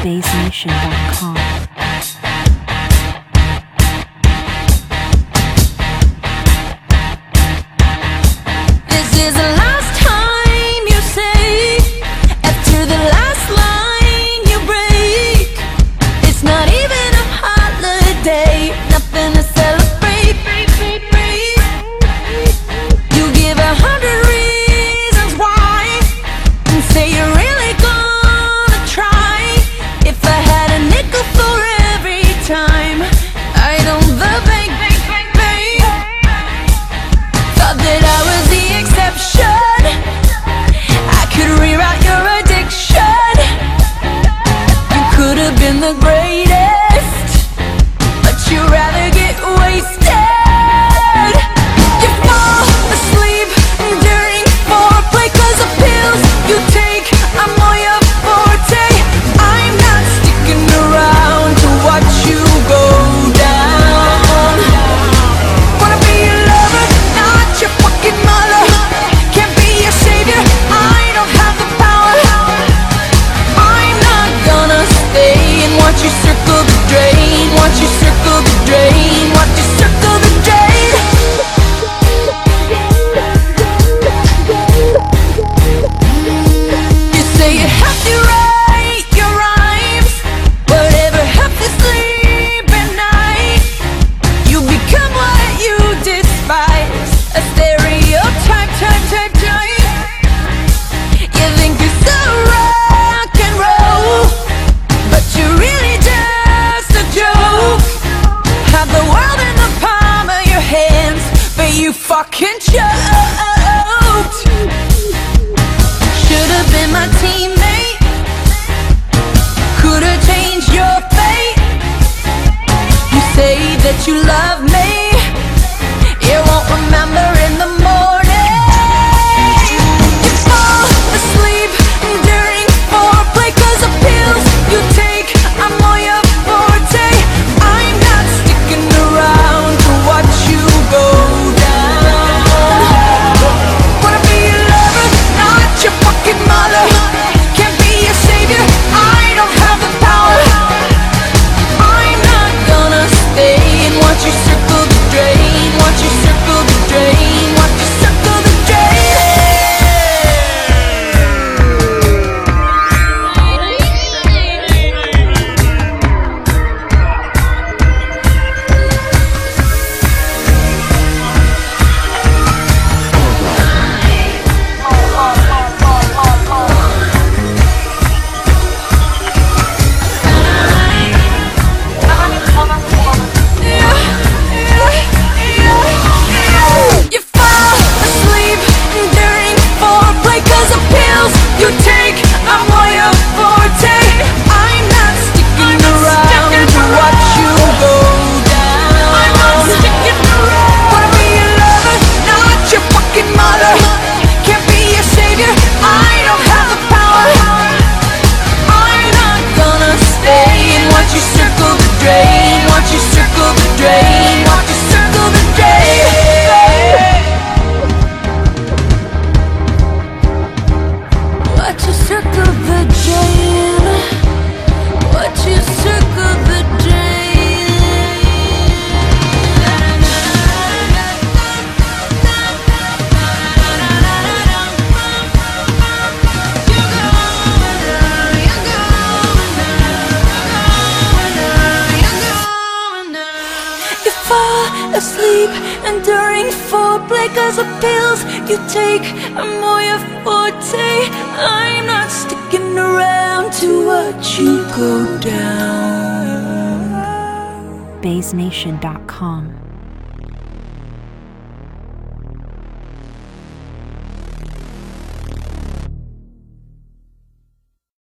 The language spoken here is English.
BaseNation.com. The greatest, but you rather get wasted. You fall asleep during foreplay 'cause the pills you take are more your forte. I'm not sticking around to watch you go down. Wanna be your lover, not your fucking mother. Can't be your savior, I don't have the power. I'm not gonna stay and watch you circle the drain, watch you circle the drain, watch you circle the drain. You say you have to write your rhymes, whatever helps you sleep at night. You become what you despise, a stereotype, type. You think you're so rock and roll, but you're really just a joke. Have the world in the palm of your hands, but you fucking choked. Should've been my teammate, could've changed your fate. You say that you love me, you won't remember in the morning. You fall asleep during foreplay 'cause the pills you take are more your forte. I'm not sticking around to watch you go down. Wanna be your lover, not your fucking mother. Can't be your savior, I don't have the power. I'm not gonna stay and watch you circle the drain, watch you circle the drain, watch you circle the drain. You fall asleep during foreplay 'cause the pills you take are more your forte. I'm not sticking around to watch you go down. I'm not sticking around. Wanna be your lover, not your fucking mother. Can't be your savior, I don't have the power. I'm not gonna stay and watch you circle the drain, watch you circle the drain, watch you circle the drain. Watch you circle the drain, watch you circle the You fall asleep and during foreplay 'cause the pills you take are more your forte. I'm not sticking around to watch you go down. BaseNation.com.